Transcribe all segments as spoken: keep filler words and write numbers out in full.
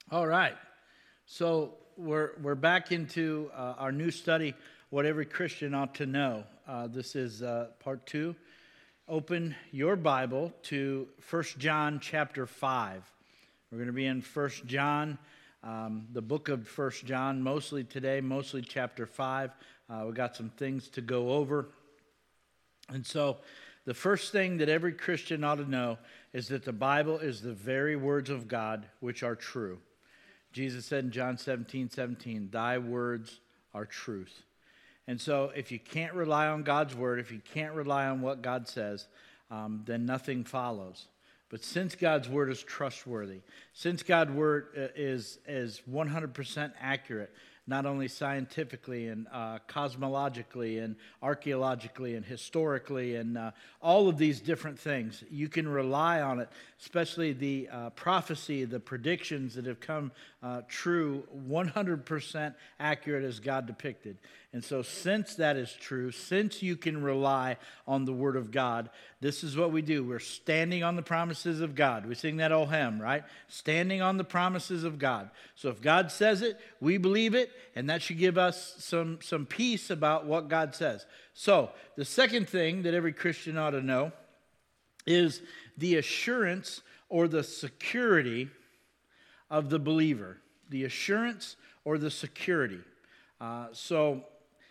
All right. So we're we're back into uh, our new study, What Every Christian Ought to Know. Uh, this is uh, part two. Open your Bible to First John chapter five. We're going to be in First John, um, the book of First John, mostly today, mostly chapter five. Uh, we've got some things to go over. And so the first thing that every Christian ought to know is that the Bible is the very words of God which are true. Jesus said in John seventeen seventeen, thy words are truth. And so if you can't rely on God's word, if you can't rely on what God says, um, then nothing follows. But since God's word is trustworthy, since God's word is, is one hundred percent accurate, not only scientifically and uh, cosmologically and archaeologically and historically and uh, all of these different things, you can rely on it, especially the uh, prophecy, the predictions that have come uh, true, one hundred percent accurate as God depicted. And so since that is true, since you can rely on the Word of God, this is what we do. We're standing on the promises of God. We sing that old hymn, right? Standing on the promises of God. So if God says it, we believe it, and that should give us some, some peace about what God says. So the second thing that every Christian ought to know is the assurance or the security of the believer. The assurance or the security. Uh, so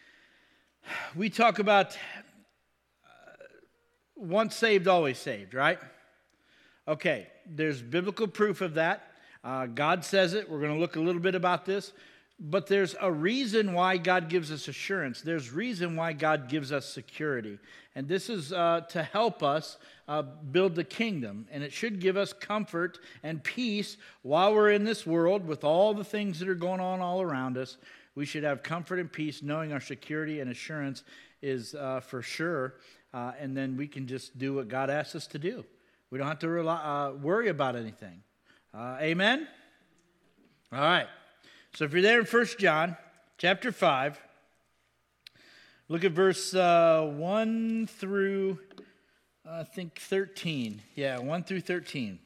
we talk about uh, once saved, always saved, right? Okay, there's biblical proof of that. Uh, God says it. We're going to look a little bit about this. But there's a reason why God gives us assurance. There's reason why God gives us security. And this is uh, to help us uh, build the kingdom. And it should give us comfort and peace while we're in this world with all the things that are going on all around us. We should have comfort and peace knowing our security and assurance is uh, for sure. Uh, and then we can just do what God asks us to do. We don't have to rely, uh, worry about anything. Uh, amen? All right. So if you're there in First John chapter five, look at verse uh, one through, uh, I think, thirteen. Yeah, one through thirteen.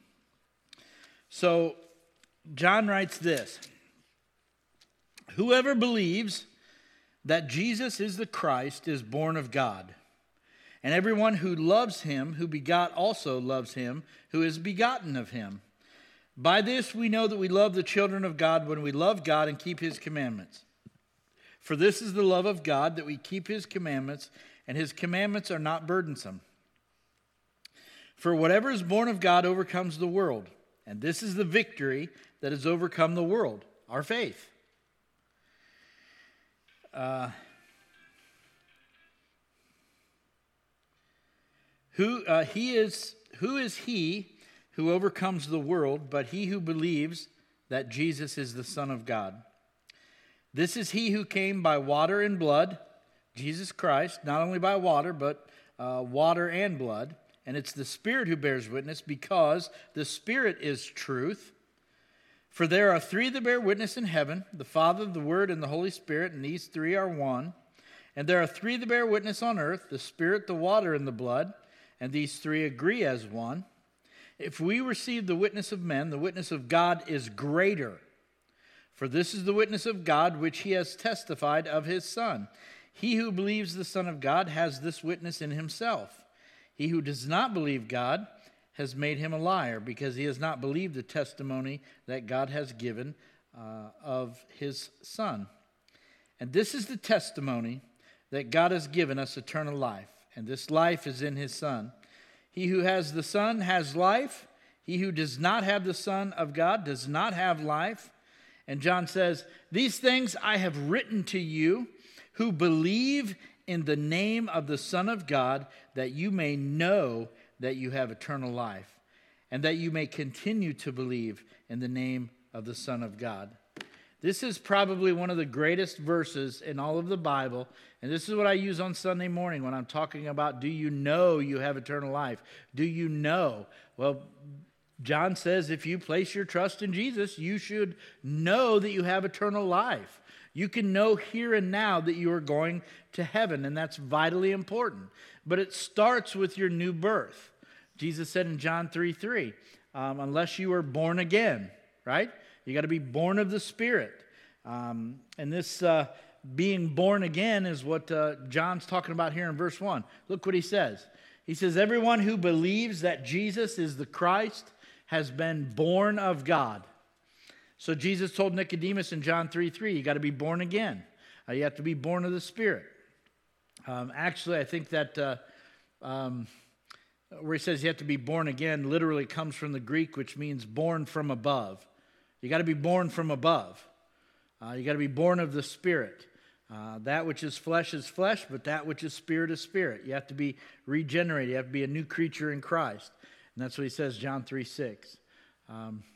So John writes this. Whoever believes that Jesus is the Christ is born of God. And everyone who loves him, who begot also loves him, who is begotten of him. By this we know that we love the children of God when we love God and keep his commandments. For this is the love of God, that we keep his commandments, and his commandments are not burdensome. For whatever is born of God overcomes the world. And this is the victory that has overcome the world, our faith. Uh, who uh, he is? Who is he who overcomes the world, but he who believes that Jesus is the Son of God? This is he who came by water and blood, Jesus Christ, not only by water, but uh, water and blood. And it's the Spirit who bears witness, because the Spirit is truth. For there are three that bear witness in heaven, the Father, the Word, and the Holy Spirit, and these three are one. And there are three that bear witness on earth, the Spirit, the water, and the blood, and these three agree as one. If we receive the witness of men, the witness of God is greater. For this is the witness of God which he has testified of his Son. He who believes the Son of God has this witness in himself. He who does not believe God has made him a liar, because he has not believed the testimony that God has given uh, of his Son. And this is the testimony that God has given us, eternal life, and this life is in his Son. He who has the Son has life. He who does not have the Son of God does not have life. And John says, these things I have written to you who believe in the name of the Son of God, that you may know that you have eternal life, and that you may continue to believe in the name of the Son of God. This is probably one of the greatest verses in all of the Bible, and this is what I use on Sunday morning when I'm talking about, do you know you have eternal life? Do you know? Well, John says if you place your trust in Jesus, you should know that you have eternal life. You can know here and now that you are going to heaven, and that's vitally important. But it starts with your new birth. Jesus said in John three three, um, unless you are born again, right? You got to be born of the Spirit. Um, and this uh, being born again is what uh, John's talking about here in verse one. Look what he says. He says, everyone who believes that Jesus is the Christ has been born of God. So Jesus told Nicodemus in John three three, you got to be born again. Uh, you have to be born of the Spirit. Um, actually, I think that uh, um, where he says you have to be born again literally comes from the Greek, which means born from above. You got to be born from above. Uh, you got to be born of the Spirit. Uh, that which is flesh is flesh, but that which is spirit is spirit. You have to be regenerated. You have to be a new creature in Christ. And that's what he says, John three six. Um,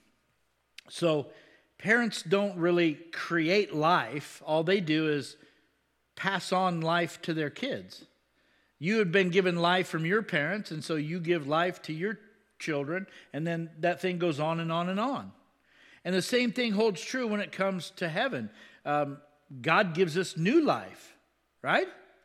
so parents don't really create life. All they do is pass on life to their kids. You have been given life from your parents, and so you give life to your children, and then that thing goes on and on and on. And the same thing holds true when it comes to heaven. Um, God gives us new life, right?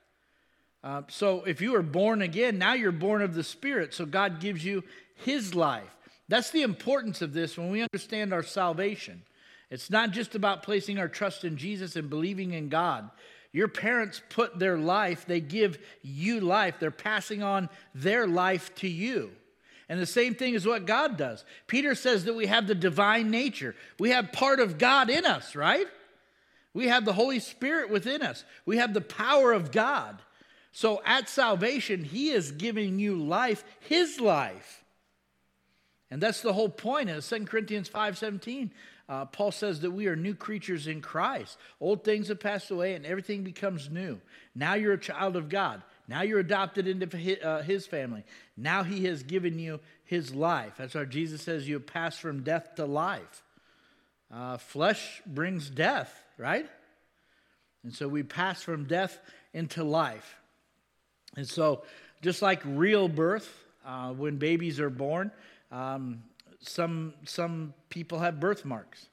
Uh, so if you are born again, now you're born of the Spirit, so God gives you His life. That's the importance of this when we understand our salvation. It's not just about placing our trust in Jesus and believing in God. Your parents put their life, they give you life. They're passing on their life to you. And the same thing is what God does. Peter says that we have the divine nature. We have part of God in us, right? We have the Holy Spirit within us. We have the power of God. So at salvation, He is giving you life, His life. And that's the whole point. In Second Corinthians five seventeen, uh, Paul says that we are new creatures in Christ. Old things have passed away and everything becomes new. Now you're a child of God. Now you're adopted into his, uh, his family. Now He has given you His life. That's why Jesus says you have passed from death to life. Uh, flesh brings death, right? And so we pass from death into life. And so just like real birth, uh, when babies are born, um, some, some people have birthmarks.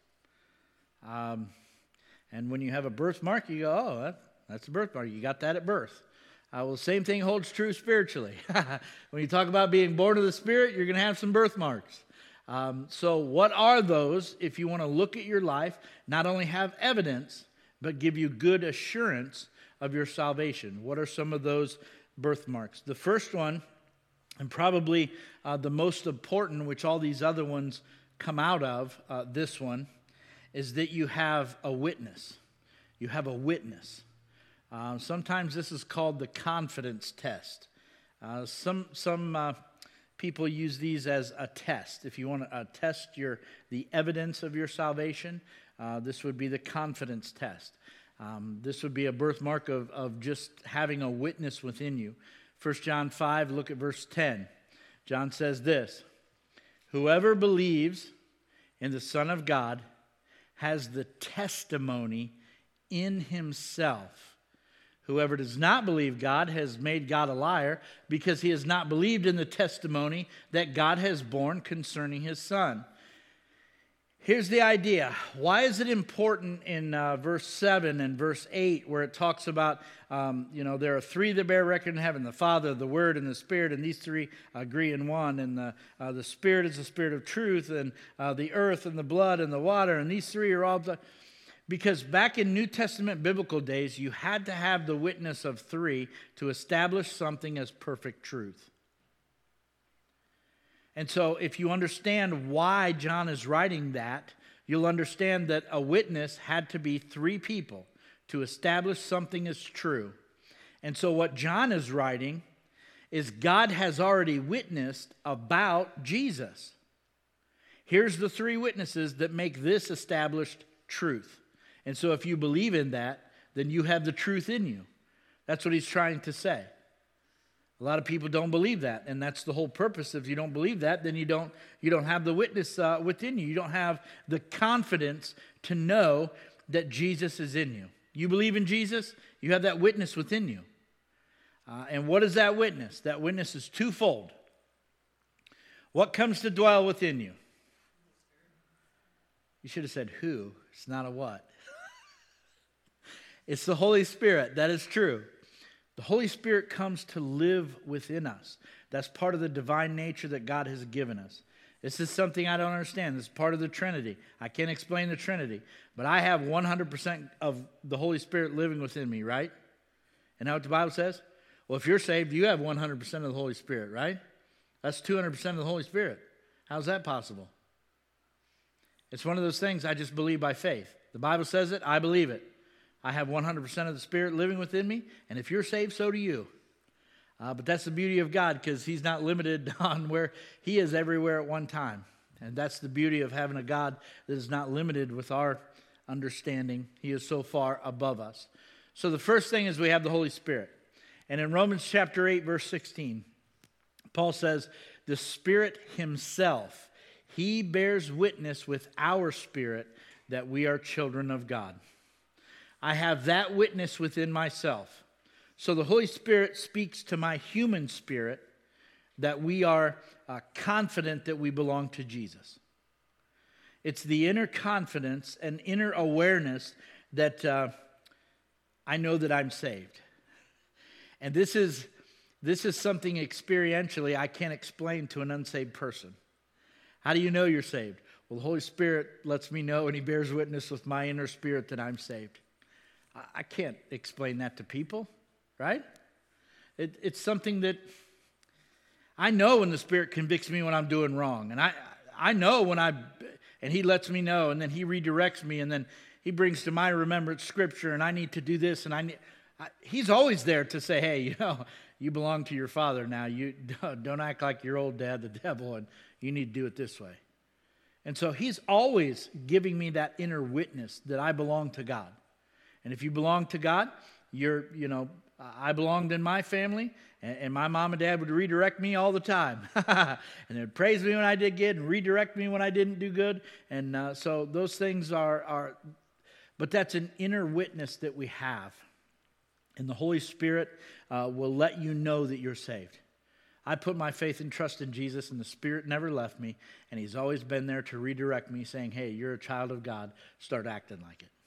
Um, and when you have a birthmark, you go, oh, that, that's a birthmark. You got that at birth. Uh, well, the same thing holds true spiritually. When you talk about being born of the Spirit, you're going to have some birthmarks. Um, so what are those, if you want to look at your life, not only have evidence, but give you good assurance of your salvation? What are some of those birthmarks? The first one, and probably uh, the most important, which all these other ones come out of, uh, this one, is that you have a witness. You have a witness. Uh, sometimes this is called the confidence test. Uh, some some uh, people use these as a test. If you want to uh, test your the evidence of your salvation, uh, this would be the confidence test. Um, this would be a birthmark of, of just having a witness within you. First John five, look at verse ten. John says this, whoever believes in the Son of God has the testimony in himself. Whoever does not believe God has made God a liar, because he has not believed in the testimony that God has borne concerning His Son. Here's the idea. Why is it important in uh, verse seven and verse eight, where it talks about, um, you know, there are three that bear record in heaven, the Father, the Word, and the Spirit, and these three agree in one, and the, uh, the Spirit is the Spirit of truth, and uh, the earth, and the blood, and the water, and these three are all... The, Because back in New Testament biblical days, you had to have the witness of three to establish something as perfect truth. And so if you understand why John is writing that, you'll understand that a witness had to be three people to establish something as true. And so what John is writing is God has already witnessed about Jesus. Here's the three witnesses that make this established truth. And so if you believe in that, then you have the truth in you. That's what he's trying to say. A lot of people don't believe that, and that's the whole purpose. If you don't believe that, then you don't, you don't have the witness uh, within you. You don't have the confidence to know that Jesus is in you. You believe in Jesus, you have that witness within you. Uh, and what is that witness? That witness is twofold. What comes to dwell within you? You should have said who. It's not a what. It's the Holy Spirit. That is true. The Holy Spirit comes to live within us. That's part of the divine nature that God has given us. This is something I don't understand. This is part of the Trinity. I can't explain the Trinity. But I have one hundred percent of the Holy Spirit living within me, right? And how what the Bible says? Well, if you're saved, you have one hundred percent of the Holy Spirit, right? That's two hundred percent of the Holy Spirit. How's that possible? It's one of those things I just believe by faith. The Bible says it, I believe it. I have one hundred percent of the Spirit living within me, and if you're saved, so do you. Uh, but that's the beauty of God, because he's not limited on where he is everywhere at one time. And that's the beauty of having a God that is not limited with our understanding. He is so far above us. So the first thing is we have the Holy Spirit. And in Romans chapter eight, verse sixteen, Paul says, the Spirit himself, he bears witness with our spirit that we are children of God. I have that witness within myself. So the Holy Spirit speaks to my human spirit that we are uh, confident that we belong to Jesus. It's the inner confidence and inner awareness that uh, I know that I'm saved. And this is, this is something experientially I can't explain to an unsaved person. How do you know you're saved? Well, the Holy Spirit lets me know, and he bears witness with my inner spirit that I'm saved. I, I can't explain that to people. Right? It, it's something that I know when the Spirit convicts me when I'm doing wrong. And I, I know when I, and he lets me know, and then he redirects me, and then he brings to my remembrance Scripture, and I need to do this, and I need, I, he's always there to say, hey, you know, you belong to your Father now. You don't act like your old dad, the devil, and you need to do it this way. And so he's always giving me that inner witness that I belong to God. And if you belong to God, you're, you know, I belonged in my family, and, and my mom and dad would redirect me all the time. And they would praise me when I did good and redirect me when I didn't do good. And uh, so those things are, are, but that's an inner witness that we have. And the Holy Spirit uh, will let you know that you're saved. I put my faith and trust in Jesus, and the Spirit never left me, and he's always been there to redirect me, saying, hey, you're a child of God, start acting like it.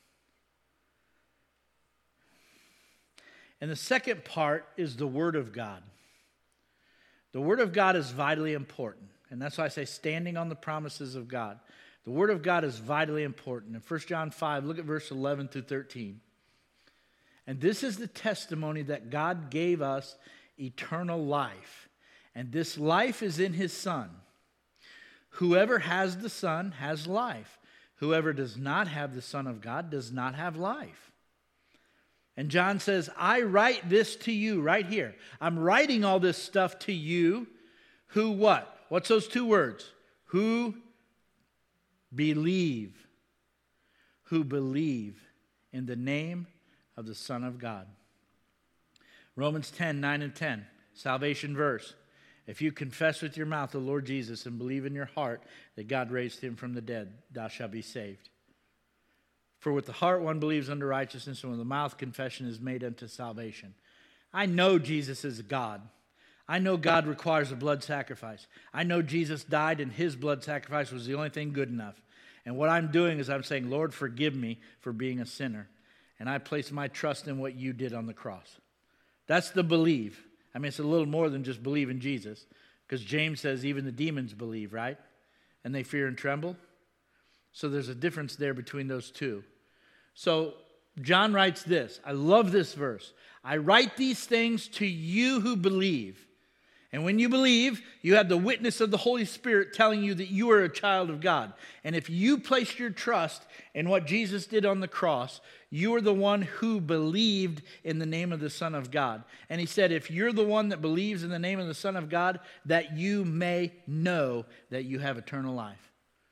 And the second part is the Word of God. The Word of God is vitally important. And that's why I say standing on the promises of God. The Word of God is vitally important. In First John five, look at verse eleven through thirteen. And this is the testimony that God gave us eternal life. And this life is in his Son. Whoever has the Son has life. Whoever does not have the Son of God does not have life. And John says, I write this to you right here. I'm writing all this stuff to you who what? What's those two words? Who believe. Who believe in the name of the Son of God. Romans ten, nine and ten, salvation verse. If you confess with your mouth the Lord Jesus and believe in your heart that God raised him from the dead, thou shalt be saved. For with the heart one believes unto righteousness, and with the mouth confession is made unto salvation. I know Jesus is God. I know God requires a blood sacrifice. I know Jesus died, and his blood sacrifice was the only thing good enough. And what I'm doing is I'm saying, Lord, forgive me for being a sinner. And I place my trust in what you did on the cross. That's the believe. I mean, it's a little more than just believe in Jesus. Because James says even the demons believe, right? And they fear and tremble. So there's a difference there between those two. So John writes this. I love this verse. I write these things to you who believe. And when you believe, you have the witness of the Holy Spirit telling you that you are a child of God. And if you place your trust in what Jesus did on the cross, you are the one who believed in the name of the Son of God. And he said, if you're the one that believes in the name of the Son of God, that you may know that you have eternal life.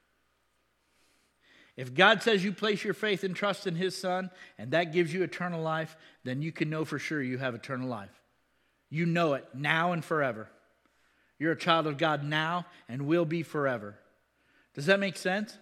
If God says you place your faith and trust in his Son, and that gives you eternal life, then you can know for sure you have eternal life. You know it now and forever. You're a child of God now and will be forever. Does that make sense?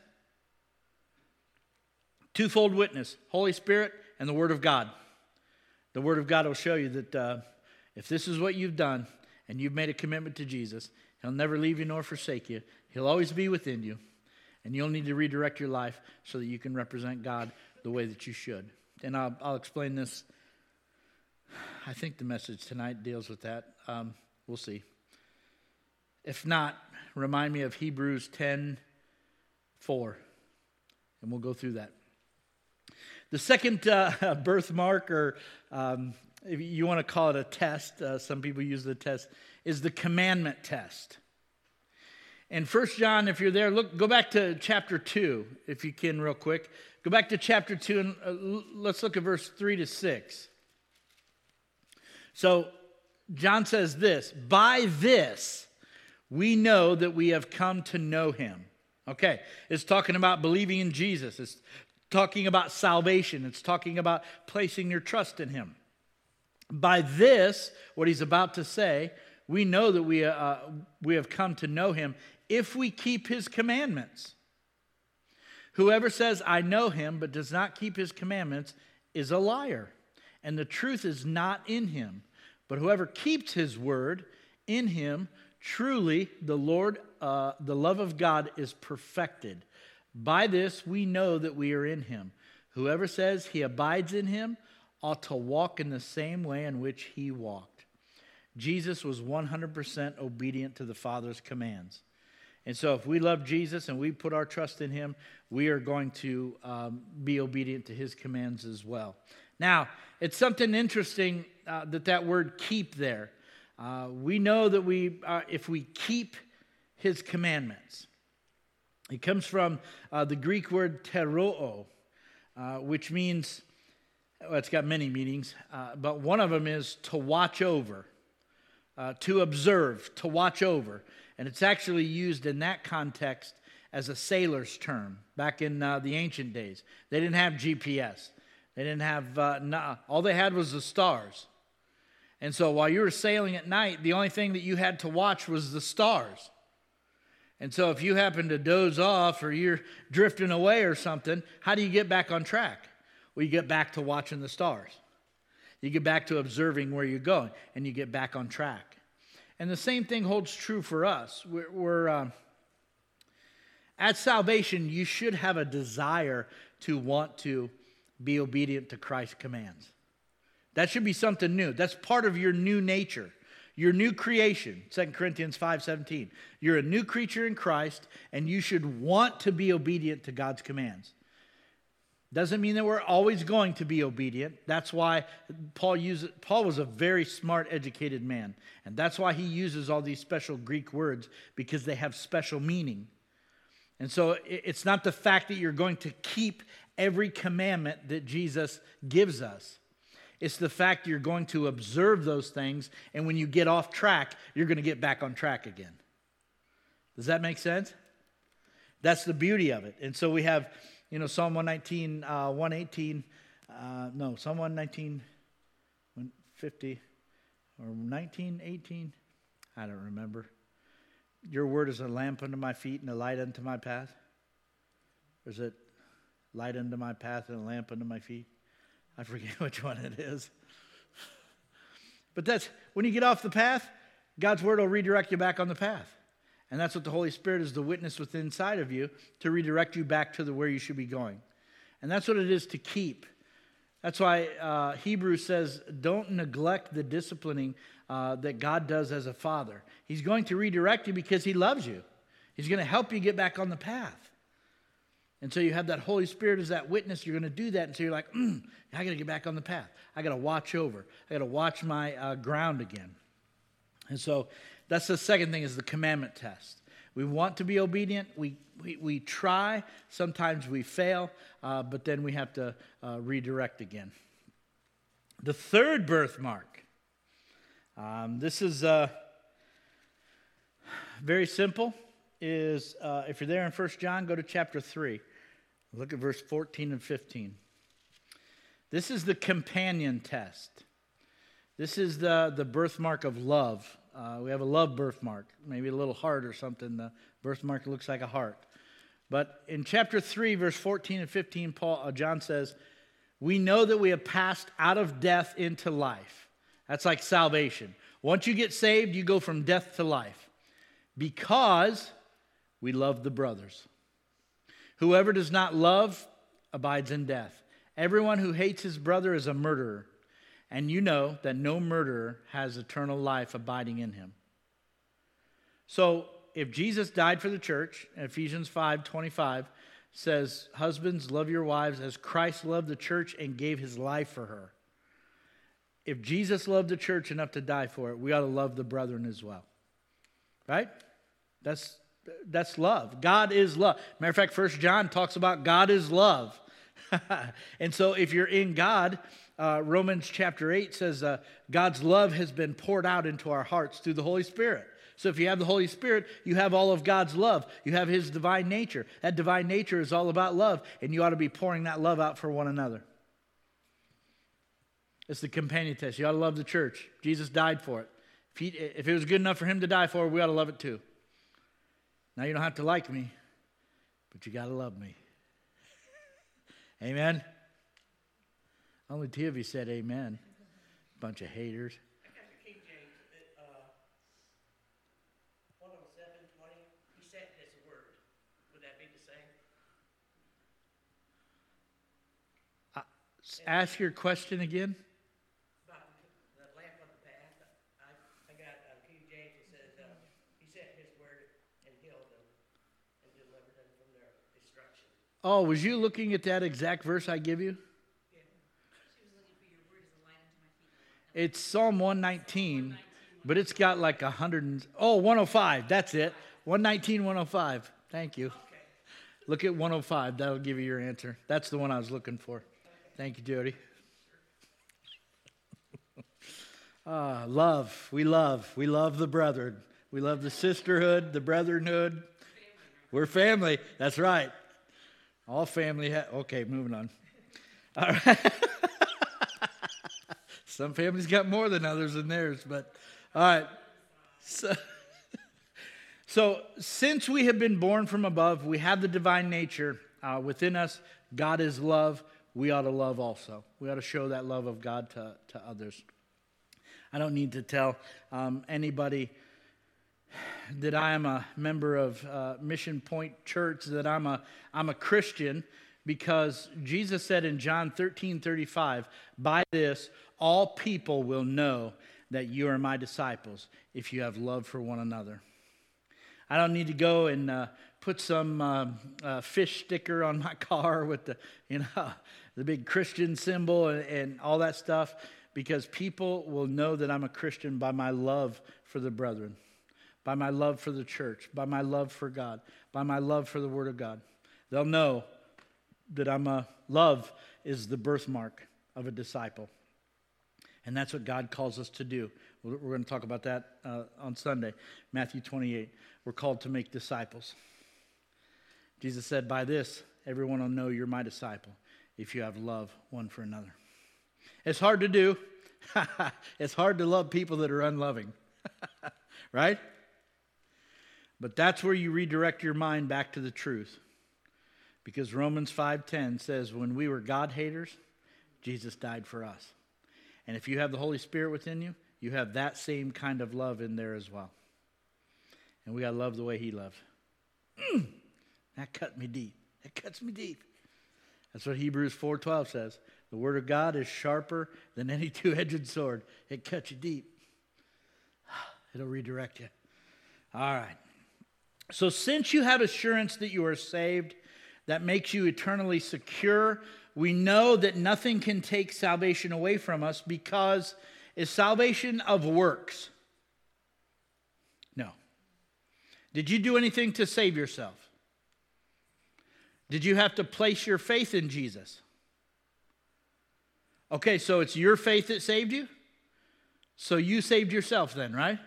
Twofold witness, Holy Spirit and the Word of God. The Word of God will show you that uh, if this is what you've done and you've made a commitment to Jesus, he'll never leave you nor forsake you. He'll always be within you. And you'll need to redirect your life so that you can represent God the way that you should. And I'll, I'll explain this. I think the message tonight deals with that. Um, we'll see. If not, remind me of Hebrews ten four, and we'll go through that. The second uh, birthmark, or um, if you want to call it a test, uh, some people use the test, is the commandment test. In First John, if you're there, look, go back to chapter two, if you can, real quick. Go back to chapter two, and uh, let's look at verse three to six. So, John says this, by this we know that we have come to know him. Okay, it's talking about believing in Jesus. It's talking about salvation. It's talking about placing your trust in him. By this, what he's about to say, we know that we, uh, we have come to know him if we keep his commandments. Whoever says, I know him, but does not keep his commandments is a liar, and the truth is not in him. But whoever keeps his word, in him truly the Lord, uh, the love of God is perfected. By this we know that we are in him. Whoever says he abides in him ought to walk in the same way in which he walked. Jesus was one hundred percent obedient to the Father's commands. And so if we love Jesus and we put our trust in him, we are going to um, be obedient to his commands as well. Now, it's something interesting uh, that that word keep there. Uh, we know that we, uh, if we keep his commandments, it comes from uh, the Greek word teroo, uh, which means, well, it's got many meanings, uh, but one of them is to watch over, uh, to observe, to watch over. And it's actually used in that context as a sailor's term back in uh, the ancient days. They didn't have G P S. They didn't have, uh, nah, all they had was the stars. And so while you were sailing at night, the only thing that you had to watch was the stars. And so if you happen to doze off or you're drifting away or something, how do you get back on track? Well, you get back to watching the stars. You get back to observing where you're going, and you get back on track. And the same thing holds true for us. We're, we're uh, at salvation, you should have a desire to want to be obedient to Christ's commands. That should be something new. That's part of your new nature, your new creation. Second Corinthians five seventeen. You're a new creature in Christ, and you should want to be obedient to God's commands. Doesn't mean that we're always going to be obedient. That's why Paul uses, Paul was a very smart, educated man. And that's why he uses all these special Greek words, because they have special meaning. And so it's not the fact that you're going to keep every commandment that Jesus gives us. It's the fact you're going to observe those things, and when you get off track, you're going to get back on track again. Does that make sense? That's the beauty of it. And so we have, you know, Psalm one nineteen, uh, one eighteen, uh, no, Psalm one nineteen, one fifty, or nineteen eighteen, I don't remember. Your word is a lamp unto my feet and a light unto my path. Or is it light unto my path and a lamp unto my feet? I forget which one it is. But that's, when you get off the path, God's word will redirect you back on the path. And that's what the Holy Spirit is, the witness within inside of you, to redirect you back to the where you should be going. And that's what it is to keep. That's why uh, Hebrews says, don't neglect the disciplining uh, that God does as a father. He's going to redirect you because he loves you. He's going to help you get back on the path. And so you have that Holy Spirit as that witness. You're going to do that. And so you're like, mm, I got to get back on the path. I got to watch over. I got to watch my uh, ground again. And so that's the second thing, is the commandment test. We want to be obedient. We we, we try. Sometimes we fail. Uh, but then we have to uh, redirect again. The third birthmark. Um, this is uh, very simple. Is uh, if you're there in First John, go to chapter three. Look at verse fourteen and fifteen. This is the companion test. This is the, the birthmark of love. Uh, we have a love birthmark, maybe a little heart or something. The birthmark looks like a heart. But in chapter three, verse fourteen and fifteen, Paul, uh, John says, we know that we have passed out of death into life. That's like salvation. Once you get saved, you go from death to life. Because we love the brothers. Whoever does not love abides in death. Everyone who hates his brother is a murderer. And you know that no murderer has eternal life abiding in him. So if Jesus died for the church, Ephesians five twenty-five says, husbands, love your wives as Christ loved the church and gave his life for her. If Jesus loved the church enough to die for it, we ought to love the brethren as well. Right? That's that's love. God is love. Matter of fact, First John talks about God is love. And so if you're in God, uh, Romans chapter eight says uh, God's love has been poured out into our hearts through the Holy Spirit. So if you have the Holy Spirit, you have all of God's love. You have his divine nature. That divine nature is all about love, and you ought to be pouring that love out for one another. It's the companion test. You ought to love the church. Jesus died for it. If, he, if it was good enough for him to die for, we ought to love it too. Now you don't have to like me, but you got to love me. Amen? Only two of you said amen. Bunch of haters. I got the King James. It, uh, one oh seven twenty. He said his word. Would that be the same? Uh, ask your question again. About the lamp of the path. I, I got uh, King James. It says uh, he sent his word and healed them and delivered them from their destruction. Oh, was you looking at that exact verse I give you? It's Psalm one nineteen, but it's got like a hundred and, oh, one oh five, that's it. one nineteen, one oh five. Thank you. Look at one oh five, that'll give you your answer. That's the one I was looking for. Thank you, Jody. Ah, love, we love. We love the brethren. We love the sisterhood, the brotherhood. We're family, that's right. All family, ha- okay, moving on. All right. Some families got more than others in theirs, but all right. So, so since we have been born from above, we have the divine nature uh, within us. God is love. We ought to love also. We ought to show that love of God to, to others. I don't need to tell um, anybody that I am a member of uh, Mission Point Church, that I'm a I'm a Christian, because Jesus said in John thirteen thirty-five, by this all people will know that you are my disciples if you have love for one another. I don't need to go and uh, put some uh, uh, fish sticker on my car with the, you know, the big Christian symbol and, and all that stuff, because people will know that I'm a Christian by my love for the brethren, by my love for the church, by my love for God, by my love for the Word of God. They'll know that I'm a, love is the birthmark of a disciple. And that's what God calls us to do. We're going to talk about that uh, on Sunday, Matthew twenty-eight. We're called to make disciples. Jesus said, by this, everyone will know you're my disciple if you have love one for another. It's hard to do. It's hard to love people that are unloving. Right? But that's where you redirect your mind back to the truth. Because Romans five ten says, when we were God haters, Jesus died for us. And if you have the Holy Spirit within you, you have that same kind of love in there as well. And we got to love the way he loved. Mm, that cut me deep. That cuts me deep. That's what Hebrews four twelve says. The word of God is sharper than any two-edged sword. It cuts you deep. It'll redirect you. All right. So since you have assurance that you are saved, that makes you eternally secure, we know that nothing can take salvation away from us, because is salvation of works? No. Did you do anything to save yourself? Did you have to place your faith in Jesus? Okay, so it's your faith that saved you? So you saved yourself then, right?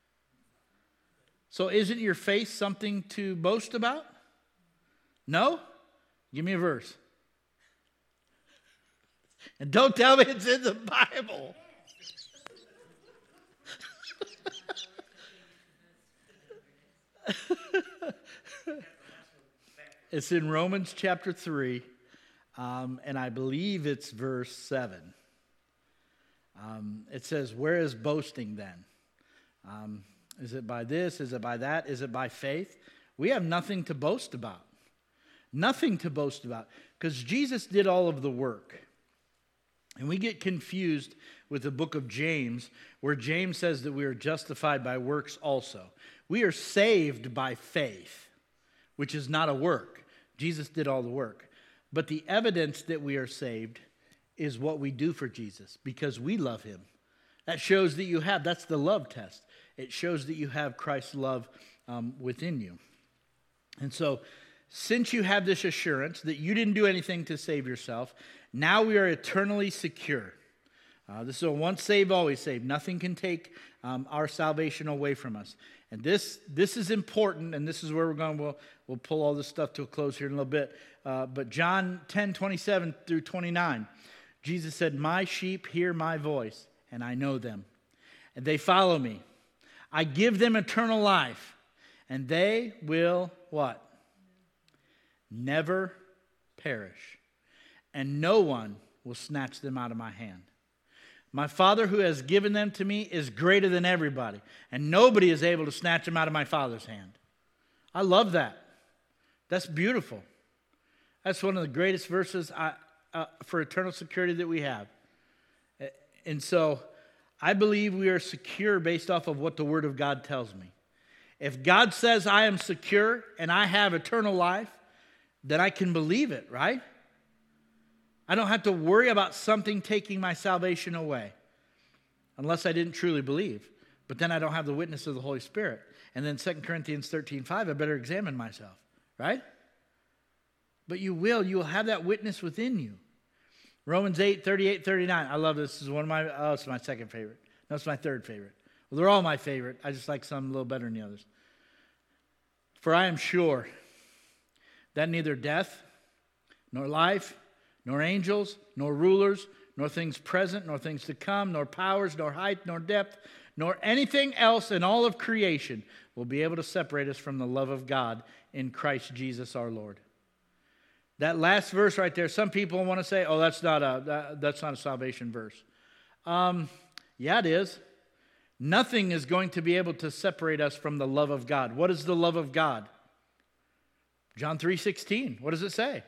So isn't your faith something to boast about? No? Give me a verse. And don't tell me it's in the Bible. It's in Romans chapter three, um, and I believe it's verse seven. Um, it says, where is boasting then? Um, is it by this? Is it by that? Is it by faith? We have nothing to boast about. Nothing to boast about, because Jesus did all of the work. And we get confused with the book of James, where James says that we are justified by works also. We are saved by faith, which is not a work. Jesus did all the work. But the evidence that we are saved is what we do for Jesus because we love him. That shows that you have, that's the love test. It shows that you have Christ's love um, within you. And so, since you have this assurance that you didn't do anything to save yourself, now we are eternally secure. Uh, this is a once saved, always saved. Nothing can take um, our salvation away from us. And this this is important, and this is where we're going. We'll, we'll pull all this stuff to a close here in a little bit. Uh, but John ten, twenty-seven through twenty-nine, Jesus said, "My sheep hear my voice, and I know them, and they follow me. I give them eternal life, and they will," what? "Never perish, and no one will snatch them out of my hand. My Father who has given them to me is greater than everybody, and nobody is able to snatch them out of my Father's hand." I love that. That's beautiful. That's one of the greatest verses I, uh, for eternal security that we have. And so I believe we are secure based off of what the Word of God tells me. If God says I am secure and I have eternal life, then I can believe it, right? I don't have to worry about something taking my salvation away unless I didn't truly believe. But then I don't have the witness of the Holy Spirit. And then Second Corinthians thirteen five, I better examine myself, right? But you will. You will have that witness within you. Romans eight, thirty-eight, thirty-nine. I love this. This is one of my, oh, it's my second favorite. No, it's my third favorite. Well, they're all my favorite. I just like some a little better than the others. "For I am sure that neither death, nor life, nor angels, nor rulers, nor things present, nor things to come, nor powers, nor height, nor depth, nor anything else in all of creation will be able to separate us from the love of God in Christ Jesus our Lord." That last verse right there, some people want to say, oh, that's not a, that, that's not a salvation verse. Um, yeah, it is. Nothing is going to be able to separate us from the love of God. What is the love of God? John three sixteen. What does it say?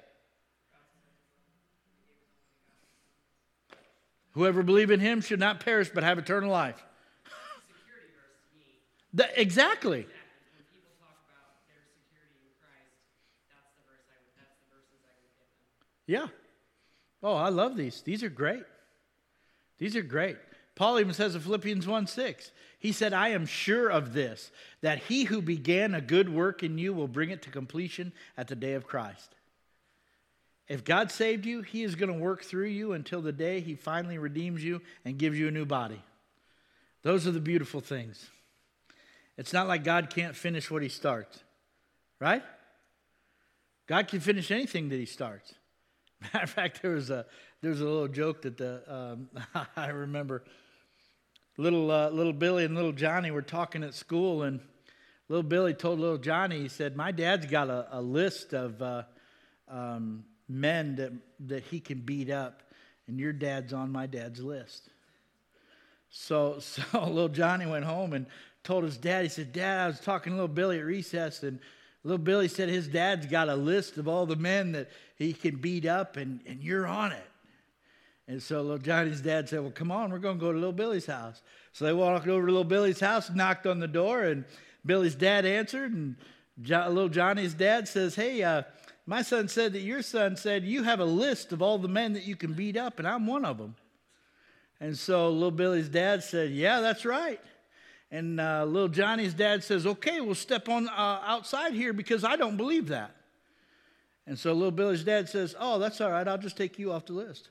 "Whoever believes in him should not perish but have eternal life." Security verse to me. The, exactly. Exactly. When people talk about their security in Christ, that's the verse I would, that's the verses I would give them. Yeah. Oh, I love these. These are great. These are great. Paul even says in Philippians one six, he said, "I am sure of this, that he who began a good work in you will bring it to completion at the day of Christ." If God saved you, he is going to work through you until the day he finally redeems you and gives you a new body. Those are the beautiful things. It's not like God can't finish what he starts, right? God can finish anything that he starts. Matter of fact, there was a there was a little joke that the um, I remember. Little uh, little Billy and little Johnny were talking at school, and little Billy told little Johnny, he said, "My dad's got a, a list of uh, um, men that that he can beat up, and your dad's on my dad's list." So so little Johnny went home and told his dad. He said, "Dad, I was talking to little Billy at recess, and little Billy said his dad's got a list of all the men that he can beat up, and, and you're on it." And so little Johnny's dad said, "Well, come on, we're going to go to little Billy's house." So they walked over to little Billy's house, knocked on the door, and Billy's dad answered. And jo- little Johnny's dad says, "Hey, uh, my son said that your son said you have a list of all the men that you can beat up, and I'm one of them." And so little Billy's dad said, "Yeah, that's right." And uh, little Johnny's dad says, "Okay, we'll step on uh, outside here because I don't believe that." And so little Billy's dad says, "Oh, that's all right. I'll just take you off the list."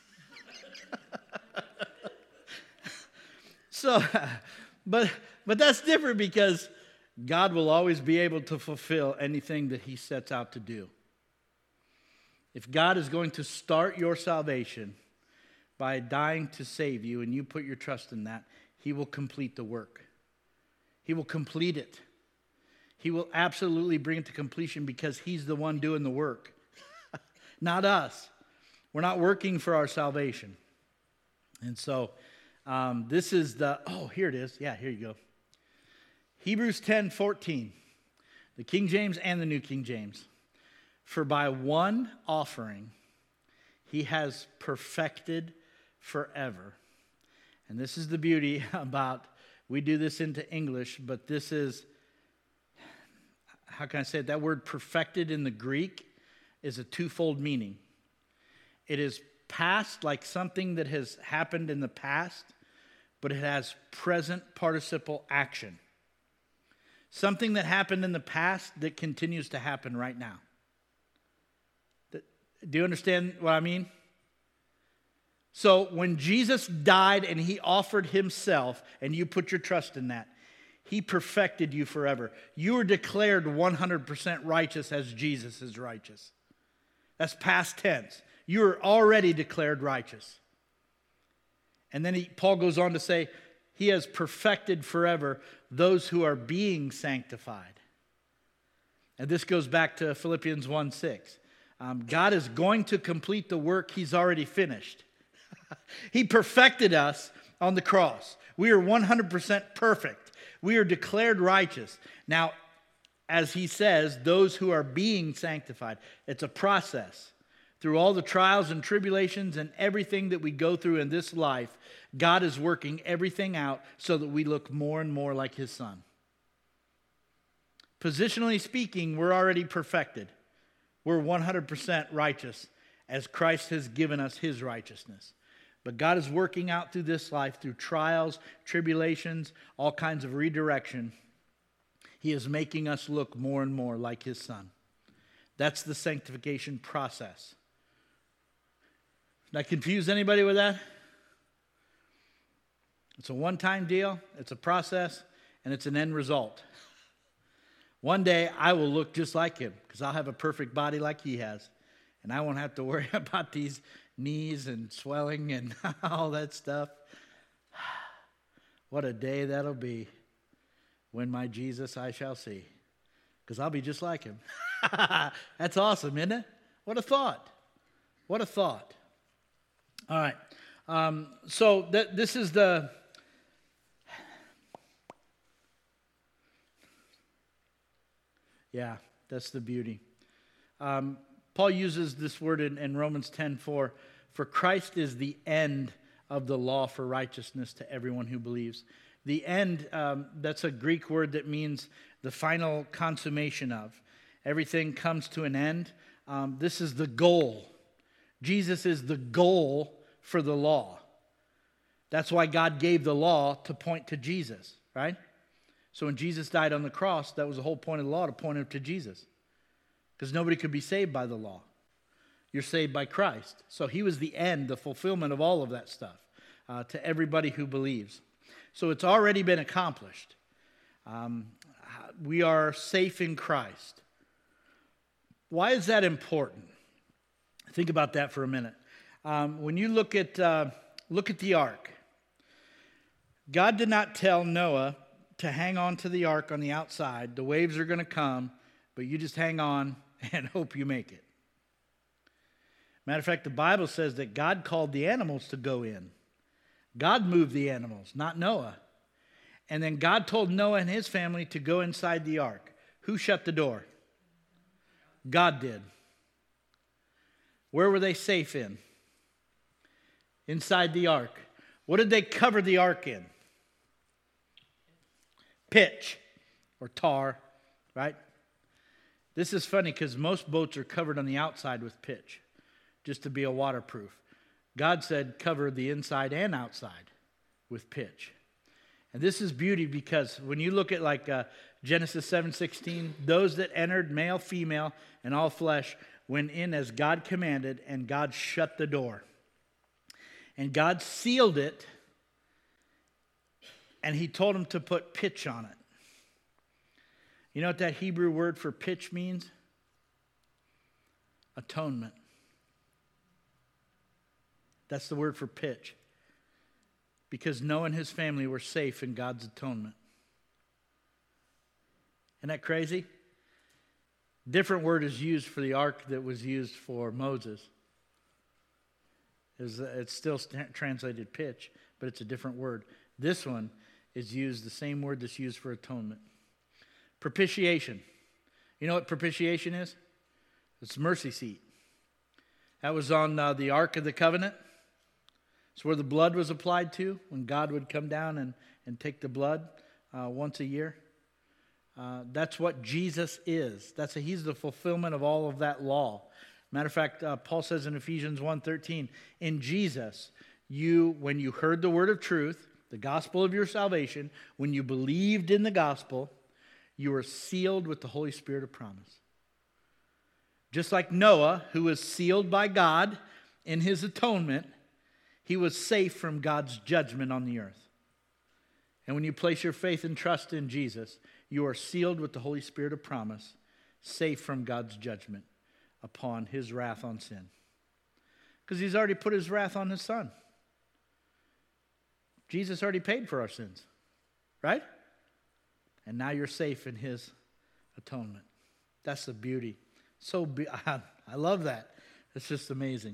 So, but but that's different because God will always be able to fulfill anything that he sets out to do. If God is going to start your salvation by dying to save you and you put your trust in that, he will complete the work. He will complete it. He will absolutely bring it to completion because he's the one doing the work, not us. We're not working for our salvation. And so um, this is the, oh, here it is. Yeah, here you go. Hebrews ten fourteen, the King James and the New King James. "For by one offering he has perfected forever." And this is the beauty about, we do this into English, but this is how can I say it? That word perfected in the Greek is a twofold meaning. It is past, like something that has happened in the past, but it has present participle action. Something that happened in the past that continues to happen right now. Do you understand what I mean? So when Jesus died and he offered himself, and you put your trust in that, he perfected you forever. You were declared one hundred percent righteous as Jesus is righteous. That's past tense. You are already declared righteous. And then he, Paul goes on to say, he has perfected forever those who are being sanctified. And this goes back to Philippians one six. Um, God is going to complete the work he's already finished. He perfected us on the cross. We are one hundred percent perfect. We are declared righteous. Now, as he says, those who are being sanctified, it's a process. Through all the trials and tribulations and everything that we go through in this life, God is working everything out so that we look more and more like his Son. Positionally speaking, we're already perfected. We're one hundred percent righteous as Christ has given us his righteousness. But God is working out through this life, through trials, tribulations, all kinds of redirection. He is making us look more and more like his Son. That's the sanctification process. Did I confuse anybody with that? It's a one-time deal, it's a process, and it's an end result. One day I will look just like him because I'll have a perfect body like he has. And I won't have to worry about these knees and swelling and all that stuff. What a day that'll be when my Jesus I shall see. Because I'll be just like him. That's awesome, isn't it? What a thought. What a thought. All right. Um, so th- this is the... Yeah, that's the beauty. Um, Paul uses this word in, in Romans ten four. For Christ is the end of the law for righteousness to everyone who believes. The end, um, that's a Greek word that means the final consummation of. Everything comes to an end. Um, this is the goal. Jesus is the goal for the law. That's why God gave the law to point to Jesus, right? So when Jesus died on the cross, that was the whole point of the law, to point him to Jesus. Because nobody could be saved by the law. You're saved by Christ. So he was the end, the fulfillment of all of that stuff uh, to everybody who believes. So it's already been accomplished. Um, we are safe in Christ. Why is that important? Think about that for a minute. Um, when you look at uh, look at the ark, God did not tell Noah to hang on to the ark on the outside. The waves are going to come, but you just hang on and hope you make it. Matter of fact, the Bible says that God called the animals to go in. God moved the animals, not Noah. And then God told Noah and his family to go inside the ark. Who shut the door? God did. Where were they safe in? Inside the ark. What did they cover the ark in? Pitch or tar, right? This is funny because most boats are covered on the outside with pitch just to be a waterproof. God said cover the inside and outside with pitch. And this is beauty because when you look at like uh, Genesis seven sixteen, those that entered, male, female, and all flesh, went in as God commanded, and God shut the door. And God sealed it, and he told him to put pitch on it. You know what that Hebrew word for pitch means? Atonement. That's the word for pitch. Because Noah and his family were safe in God's atonement. Isn't that crazy? Different word is used for the ark that was used for Moses. It's, it's still translated pitch, but it's a different word. This one is used, the same word that's used for atonement. Propitiation. You know what propitiation is? It's mercy seat. That was on uh, the Ark of the Covenant. It's where the blood was applied to when God would come down and, and take the blood uh, once a year. Uh, that's what Jesus is. That's a, he's the fulfillment of all of that law. Matter of fact, uh, Paul says in Ephesians one thirteen, in Jesus, you, when you heard the word of truth, the gospel of your salvation, when you believed in the gospel, you were sealed with the Holy Spirit of promise. Just like Noah, who was sealed by God in his atonement, he was safe from God's judgment on the earth. And when you place your faith and trust in Jesus, you are sealed with the Holy Spirit of promise, safe from God's judgment upon his wrath on sin. Because he's already put his wrath on his son. Jesus already paid for our sins, right? And now you're safe in his atonement. That's the beauty. So be- I love that. It's just amazing.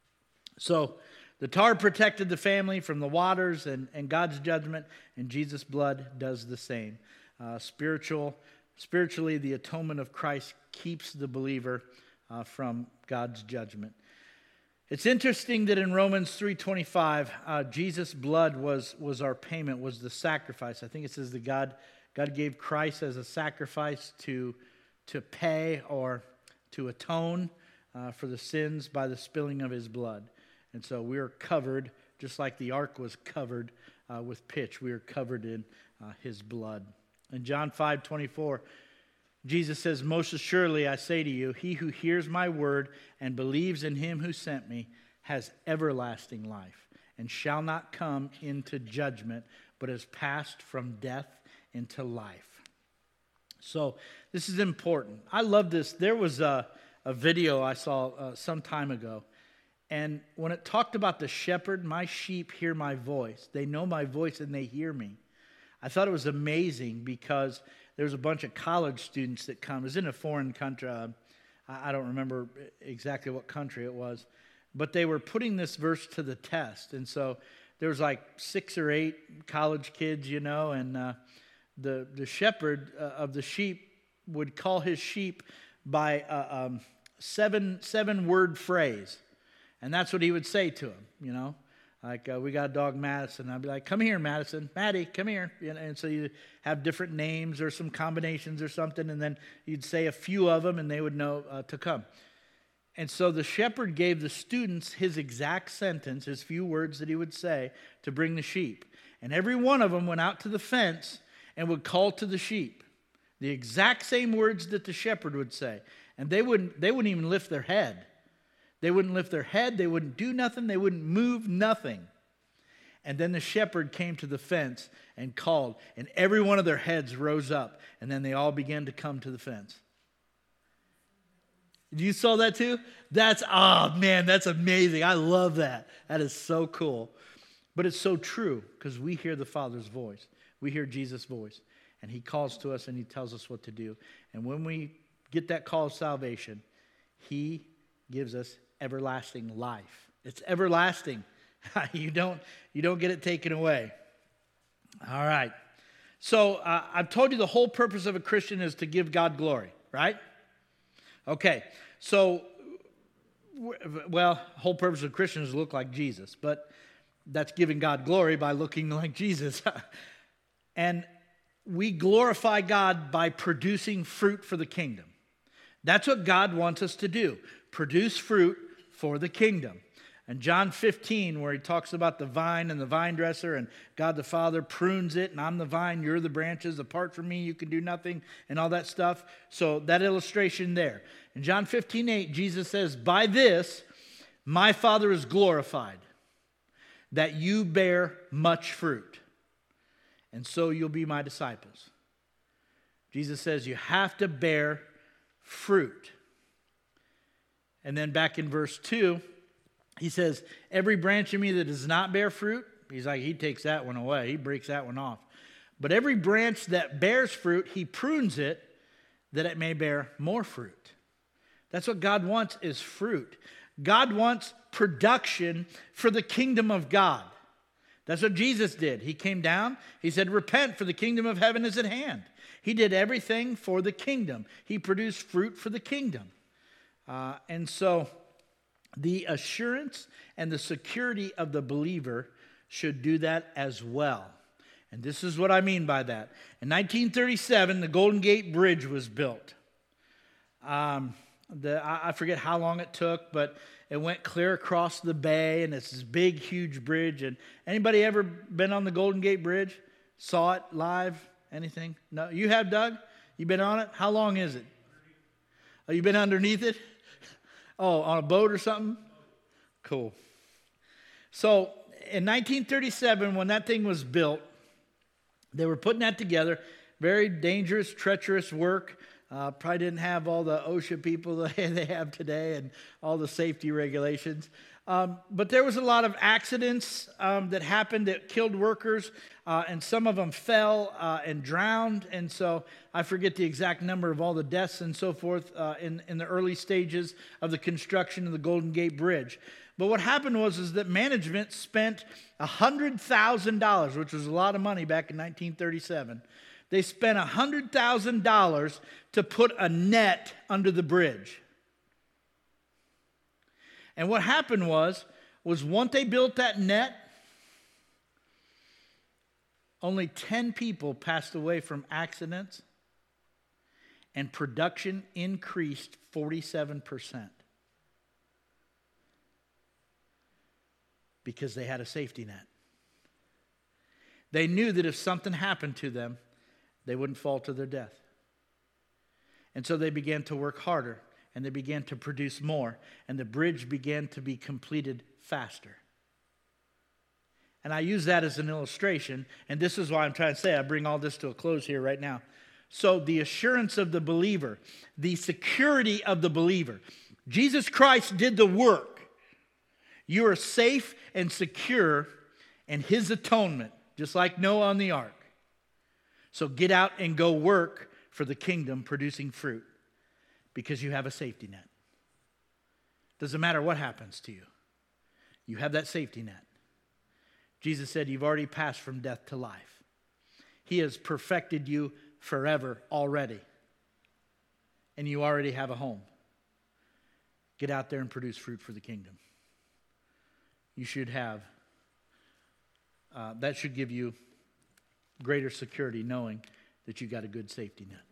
So the tar protected the family from the waters and, and God's judgment, and Jesus' blood does the same. Uh, spiritual, spiritually, the atonement of Christ keeps the believer uh, from God's judgment. It's interesting that in Romans three twenty-five, uh, Jesus' blood was, was our payment, was the sacrifice. I think it says that God, God gave Christ as a sacrifice to, to pay or to atone uh, for the sins by the spilling of his blood. And so we are covered, just like the ark was covered uh, with pitch. We are covered in uh, his blood. In John five twenty-four, Jesus says, most assuredly I say to you, he who hears my word and believes in him who sent me has everlasting life and shall not come into judgment, but has passed from death into life. So this is important. I love this. There was a, a video I saw uh, some time ago. And when it talked about the shepherd, my sheep hear my voice. They know my voice and they hear me. I thought it was amazing because there's a bunch of college students that come. It was in a foreign country. Uh, I don't remember exactly what country it was. But they were putting this verse to the test. And so there was like six or eight college kids, you know, and uh, the, the shepherd uh, of the sheep would call his sheep by a um, seven, seven word phrase. And that's what he would say to him, you know. Like, uh, we got a dog, Madison. I'd be like, come here, Madison. Maddie, come here. You know, and so you have different names or some combinations or something, and then you'd say a few of them, and they would know uh, to come. And so the shepherd gave the students his exact sentence, his few words that he would say to bring the sheep. And every one of them went out to the fence and would call to the sheep. The exact same words that the shepherd would say. And they wouldn't, they wouldn't even lift their head. They wouldn't lift their head. They wouldn't do nothing. They wouldn't move nothing. And then the shepherd came to the fence and called. And every one of their heads rose up. And then they all began to come to the fence. You saw that too? That's, oh man, that's amazing. I love that. That is so cool. But it's so true because we hear the Father's voice. We hear Jesus' voice. And he calls to us and he tells us what to do. And when we get that call of salvation, he gives us everlasting life. It's everlasting. you don't you don't get it taken away. All right. So uh, I've told you the whole purpose of a Christian is to give God glory, right? Okay. So, well, the whole purpose of a Christian is to look like Jesus, but that's giving God glory by looking like Jesus. And we glorify God by producing fruit for the kingdom. That's what God wants us to do. Produce fruit for the kingdom. And John fifteen, where he talks about the vine and the vine dresser, and God the Father prunes it, and I'm the vine, you're the branches. Apart from me, you can do nothing, and all that stuff. So that illustration there. In John fifteen eight, Jesus says, by this, my Father is glorified, that you bear much fruit, and so you'll be my disciples. Jesus says you have to bear fruit. And then back in verse two, he says, every branch in me that does not bear fruit, he's like, he takes that one away. He breaks that one off. But every branch that bears fruit, he prunes it that it may bear more fruit. That's what God wants, is fruit. God wants production for the kingdom of God. That's what Jesus did. He came down. He said, repent, for the kingdom of heaven is at hand. He did everything for the kingdom. He produced fruit for the kingdom. Uh, and so the assurance and the security of the believer should do that as well. And this is what I mean by that. In nineteen thirty-seven, the Golden Gate Bridge was built. Um, the, I, I forget how long it took, but it went clear across the bay, and it's this big, huge bridge. And anybody ever been on the Golden Gate Bridge? Saw it live? Anything? No? You have, Doug? You been on it? How long is it? Oh, you been underneath it? Oh, on a boat or something? Cool. So in nineteen thirty-seven, when that thing was built, they were putting that together. Very dangerous, treacherous work. Uh, probably didn't have all the OSHA people that they have today and all the safety regulations. Um, but there was a lot of accidents um, that happened that killed workers, uh, and some of them fell uh, and drowned. And so I forget the exact number of all the deaths and so forth uh, in, in the early stages of the construction of the Golden Gate Bridge. But what happened was is that management spent one hundred thousand dollars, which was a lot of money back in nineteen thirty-seven. They spent one hundred thousand dollars to put a net under the bridge. And what happened was, was once they built that net, only ten people passed away from accidents, and production increased forty-seven percent. Because they had a safety net. They knew that if something happened to them, they wouldn't fall to their death. And so they began to work harder, and they began to produce more, and the bridge began to be completed faster. And I use that as an illustration, and this is why I'm trying to say, I bring all this to a close here right now. So the assurance of the believer, the security of the believer. Jesus Christ did the work. You are safe and secure in His atonement, just like Noah on the ark. So get out and go work for the kingdom, producing fruit, because you have a safety net. Doesn't matter what happens to you. You have that safety net. Jesus said you've already passed from death to life. He has perfected you forever already. And you already have a home. Get out there and produce fruit for the kingdom. You should have, uh, that should give you greater security knowing that you got a good safety net.